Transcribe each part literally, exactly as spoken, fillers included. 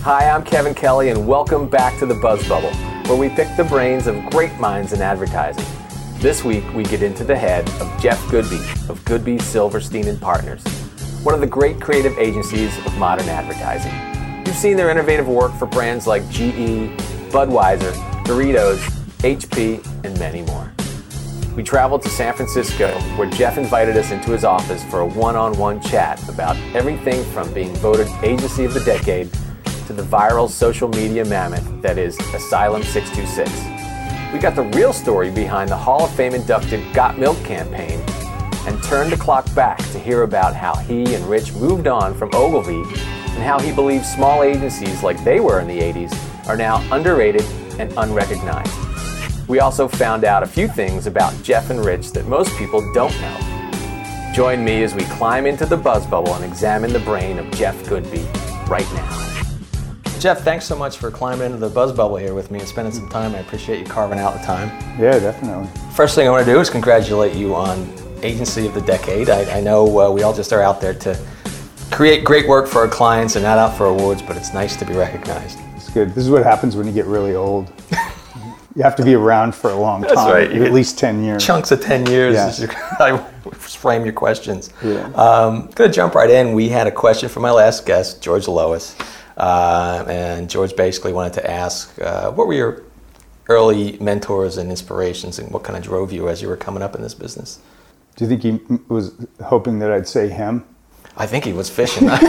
Hi, I'm Kevin Kelly, and welcome back to the Buzz Bubble, where we pick the brains of great minds in advertising. This week, we get into the head of Jeff Goodby of Goodby, Silverstein and Partners, one of the great creative agencies of modern advertising. You've seen their innovative work for brands like G E, Budweiser, Doritos, H P, and many more. We traveled to San Francisco, where Jeff invited us into his office for a one-on-one chat about everything from being voted Agency of the Decade to the viral social media mammoth that is Asylum six two six. We got the real story behind the Hall of Fame inducted Got Milk campaign and turned the clock back to hear about how he and Rich moved on from Ogilvy and how he believes small agencies like they were in the eighties are now underrated and unrecognized. We also found out a few things about Jeff and Rich that most people don't know. Join me as we climb into the Buzz Bubble and examine the brain of Jeff Goodby right now. Jeff, thanks so much for climbing into the Buzz Bubble here with me and spending some time. I appreciate you carving out the time. Yeah, definitely. First thing I want to do is congratulate you on Agency of the Decade. I, I know uh, we all just are out there to create great work for our clients and not out for awards, but it's nice to be recognized. It's good. This is what happens when you get really old. You have to be around for a long time. That's right. At least ten years. Chunks of ten years. Yeah. I frame your questions. Yeah. Um, going to jump right in. We had a question from my last guest, George Lois. Uh, and George basically wanted to ask, uh, what were your early mentors and inspirations, and what kind of drove you as you were coming up in this business? Do you think he was hoping that I'd say him? I think he was fishing. I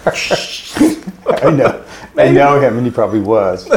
know. I know him, and he probably was.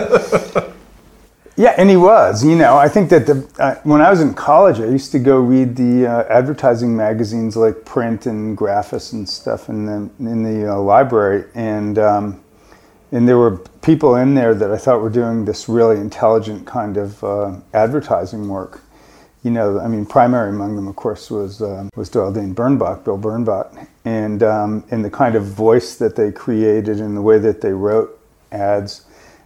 Yeah, and he was. You know, I think that the uh, when I was in college, I used to go read the uh, advertising magazines like Print and Graphis and stuff in the in the uh, library, and um, and there were people in there that I thought were doing this really intelligent kind of uh, advertising work. You know, I mean, primary among them, of course, was uh, was Doyle Dane Bernbach, Bill Bernbach, and um, and the kind of voice that they created and the way that they wrote ads.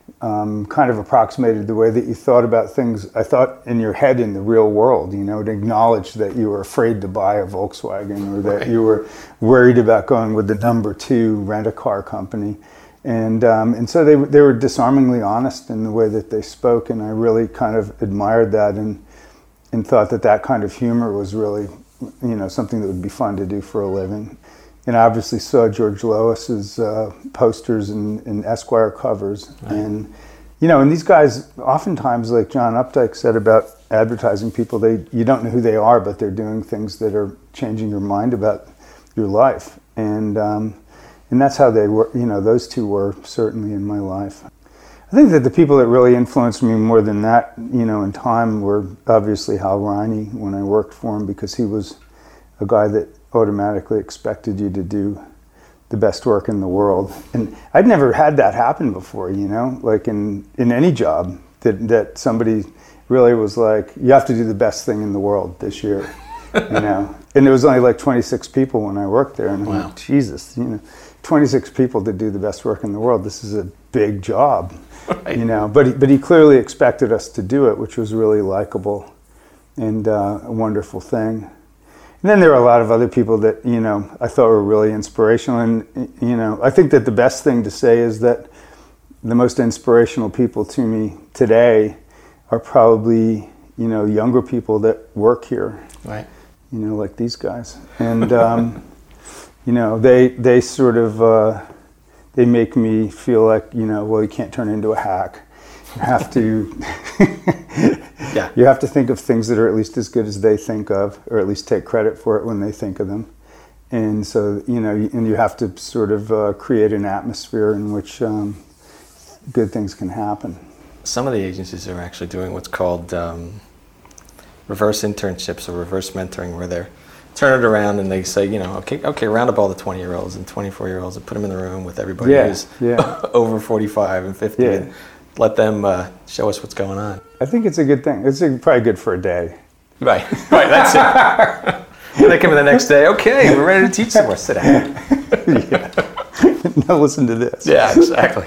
Um, kind of approximated the way that you thought about things, I thought, in your head in the real world. You know, to acknowledge that you were afraid to buy a Volkswagen, or that right. you were worried about going with the number two rent-a-car company. And um, and so they they were disarmingly honest in the way that they spoke, and I really kind of admired that, and and thought that that kind of humor was really, you know, something that would be fun to do for a living. And I obviously saw George Lois's uh, posters and, and Esquire covers. Right. And, you know, and these guys, oftentimes, like John Updike said about advertising people, they you don't know who they are, but they're doing things that are changing your mind about your life. And um, and that's how they were, you know, those two were certainly in my life. I think that the people that really influenced me more than that, you know, in time were obviously Hal Riney when I worked for him, because he was a guy that automatically expected you to do the best work in the world. And I'd never had that happen before, you know, like in, in any job, that, that somebody really was like, you have to do the best thing in the world this year, you know. And there was only like twenty-six people when I worked there, and I'm wow. like, Jesus, you know, twenty-six people to do the best work in the world, this is a big job, right. you know. But he, but he clearly expected us to do it, which was really likable and uh, a wonderful thing. And then there were a lot of other people that, you know, I thought were really inspirational. And, you know, I think that the best thing to say is that the most inspirational people to me today are probably, you know, younger people that work here. Right. You know, like these guys. And, um, you know, they they sort of, uh, they make me feel like, you know, well, you can't turn into a hack. You have to, yeah. you have to think of things that are at least as good as they think of, or at least take credit for it when they think of them. And so, you know, and you have to sort of uh, create an atmosphere in which um, good things can happen. Some of the agencies are actually doing what's called um, reverse internships or reverse mentoring, where they're turn it around and they say, you know, okay, okay, round up all the twenty-year-olds and twenty-four-year-olds and put them in the room with everybody yeah, who's yeah. over forty-five and fifty. Yeah. And let them uh, show us what's going on. I think it's a good thing. It's a, probably good for a day. Right, right, that's it. When they come in the next day, okay, we're ready to teach some more. Sit down. Yeah. Now listen to this. Yeah, exactly.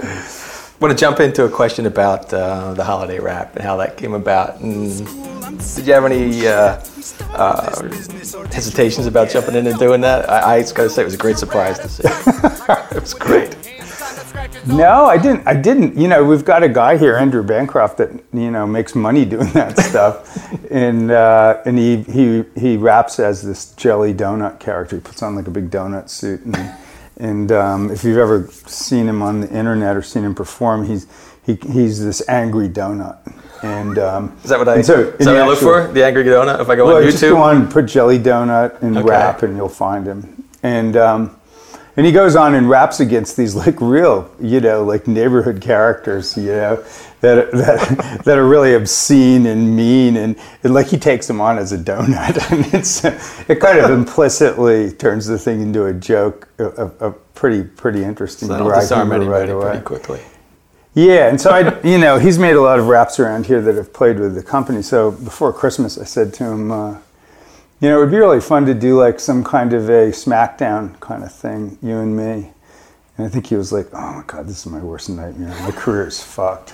I want to jump into a question about uh, the holiday wrap and how that came about. And did you have any uh, uh, hesitations about jumping in and doing that? I, I just got to say, it was a great surprise to see. It was great. No, I didn't. I didn't. You know, we've got a guy here, Andrew Bancroft, that you know makes money doing that stuff, and uh, and he he he raps as this jelly donut character. He puts on like a big donut suit, and and um, if you've ever seen him on the internet or seen him perform, he's he he's this angry donut. And um, is that what I? So, is that what I look for? The angry donut. If I go well, on YouTube, just go on and put jelly donut and okay. rap, and you'll find him. And um, and he goes on and raps against these like real, you know, like neighborhood characters, you know, that that that are really obscene and mean, and, and like he takes them on as a donut, and it's it kind of implicitly turns the thing into a joke, a, a pretty pretty interesting. So that'll disarm anybody right away. pretty quickly. Yeah, and so I, you know, he's made a lot of raps around here that have played with the company. So before Christmas, I said to him, uh, you know, it would be really fun to do like some kind of a SmackDown kind of thing, you and me. And I think he was like, oh my God, this is my worst nightmare. My career is fucked.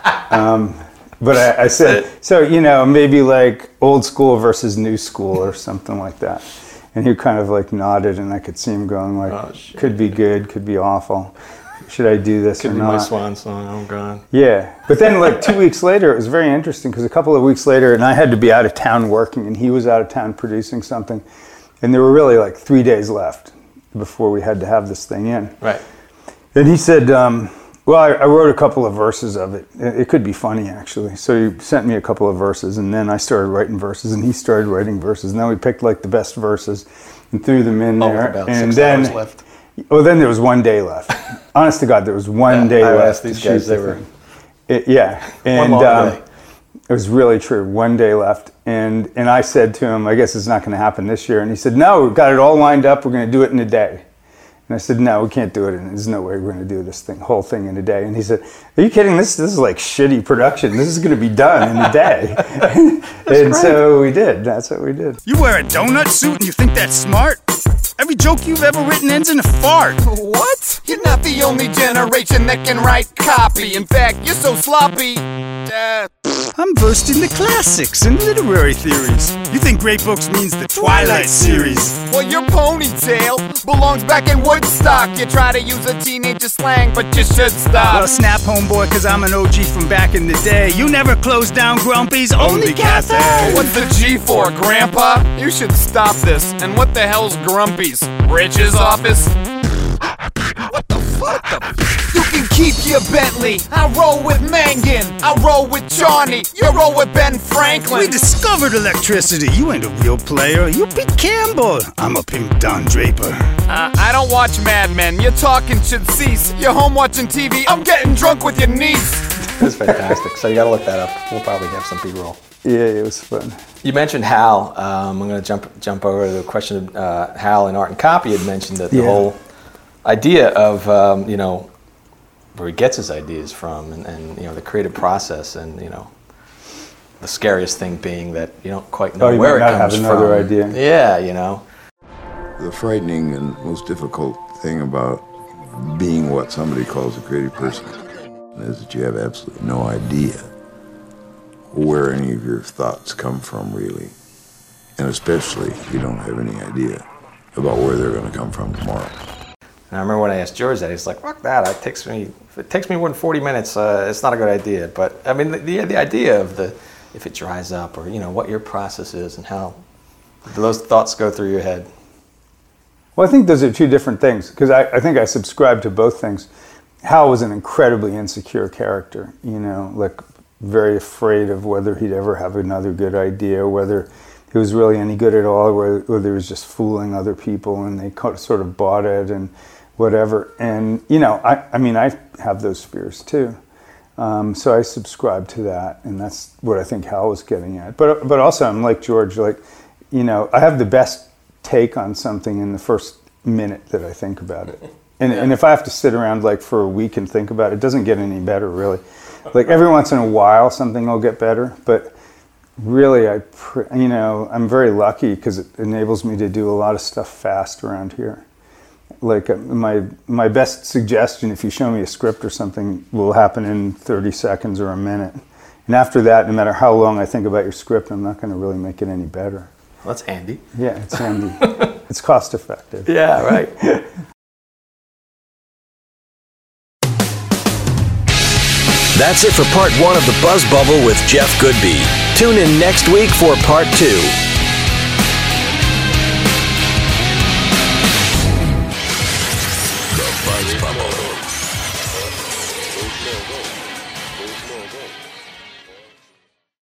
um, but I, I said, so, you know, maybe like old school versus new school or something like that. And he kind of like nodded, and I could see him going like, oh, could be good, could be awful. Should I do this Could or be not? my swan song. Oh God. Yeah, but then like two weeks later, it was very interesting because a couple of weeks later, and I had to be out of town working, and he was out of town producing something, and there were really like three days left before we had to have this thing in. Right. And he said, um, "Well, I, I wrote a couple of verses of it. It, it could be funny actually." So he sent me a couple of verses, and then I started writing verses, and he started writing verses. And then we picked like the best verses and threw them in oh, there, about and six then. hours left. Well, then there was one day left. Honest to God, there was one yeah, day I left. asked these guys, they were. It, yeah, and one long um, day. It was really true. One day left, and and I said to him, "I guess it's not going to happen this year." And he said, "No, we've got it all lined up. We're going to do it in a day." And I said, "No, we can't do it. And there's no way we're going to do this thing, whole thing in a day." And he said, "Are you kidding? This this is like shitty production. This is going to be done in a day." and great. So we did. That's what we did. You wear a donut suit and you think that's smart? Every joke you've ever written ends in a fart. What? You're not the only generation that can write copy. In fact, you're so sloppy. Uh, I'm versed in the classics and literary theories. You think great books means the Twilight series. well, your ponytail belongs back in Woodstock. You try to use a teenager slang, but you should stop. Well, snap homeboy, cause I'm an O G from back in the day. You never closed down Grumpy's Only Cafe. What's the G for, Grandpa? You should stop this. And what the hell's Grumpy's? Rich's office? What the fuck? You can keep your Bentley. I roll with Mangan. I roll with Johnny. You roll with Ben Franklin. We discovered electricity. You ain't a real player. You Pete Campbell. I'm a pimp Don Draper. Uh, I don't watch Mad Men. Your talking should cease. You're home watching T V. I'm getting drunk with your niece. That's fantastic. So you got to look that up. We'll probably have some B-roll. Yeah, it was fun. You mentioned Hal. Um, I'm going to jump jump over to the question of uh, Hal in Art and Copy had mentioned that the Yeah. whole idea of, um, you know, where he gets his ideas from and, and, you know, the creative process and, you know, the scariest thing being that you don't quite know Oh, you where might it not comes have another from. idea. Yeah, you know. The frightening and most difficult thing about being what somebody calls a creative person is that you have absolutely no idea where any of your thoughts come from, really. And especially, you don't have any idea about where they're going to come from tomorrow. And I remember when I asked George that, he's like, fuck that, it takes me, if it takes me more than forty minutes, uh, it's not a good idea. But, I mean, the, the, the idea of the, if it dries up or, you know, what your process is and how those thoughts go through your head. Well, I think those are two different things, because I, I think I subscribe to both things. Hal was an incredibly insecure character, you know, like very afraid of whether he'd ever have another good idea, whether he was really any good at all, or whether he was just fooling other people and they sort of bought it and whatever. And, you know, I, I mean, I have those fears too. Um, so I subscribe to that, and that's what I think Hal was getting at. But but also, I'm like George, like, you know, I have the best take on something in the first minute that I think about it. And yeah. and if I have to sit around like for a week and think about it, it doesn't get any better, really. Like every once in a while, something will get better, but really, I pr- you know, I'm very lucky because it enables me to do a lot of stuff fast around here. Like uh, my my best suggestion, if you show me a script or something, will happen in thirty seconds or a minute. And after that, no matter how long I think about your script, I'm not going to really make it any better. Well, that's handy. Yeah, it's handy. It's cost effective. Yeah, right. That's it for part one of The Buzz Bubble with Jeff Goodby. Tune in next week for part two.